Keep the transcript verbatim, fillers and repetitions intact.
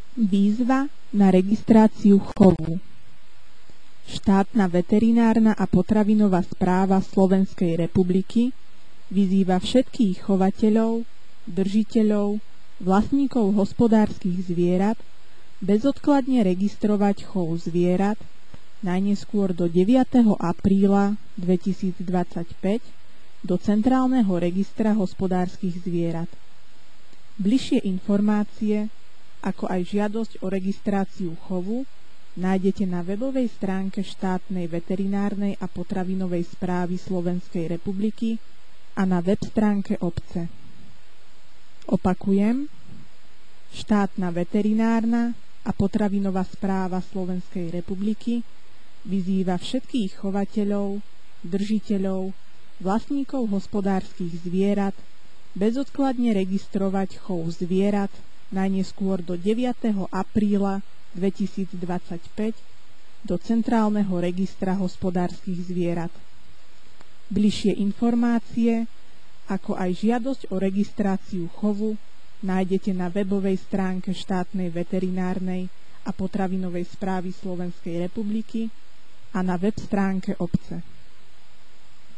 Výzva na registráciu chovu. Štátna veterinárna a potravinová správa Slovenskej republiky vyzýva všetkých chovateľov, držiteľov, vlastníkov hospodárskych zvierat bezodkladne registrovať chov zvierat najneskôr do deviateho apríla dvetisícdvadsaťpäť do Centrálneho registra hospodárskych zvierat. Bližšie informácie, ako aj žiadosť o registráciu chovu, nájdete na webovej stránke štátnej veterinárnej a potravinovej správy Slovenskej republiky a na web stránke obce. Opakujem, štátna veterinárna a potravinová správa Slovenskej republiky vyzýva všetkých chovateľov, držiteľov, vlastníkov hospodárskych zvierat bezodkladne registrovať chov zvierat najneskôr do deviateho apríla dvetisícdvadsaťpäť do Centrálneho registra hospodárskych zvierat. Bližšie informácie, ako aj žiadosť o registráciu chovu, nájdete na webovej stránke štátnej veterinárnej a potravinovej správy Slovenskej republiky a na web stránke obce.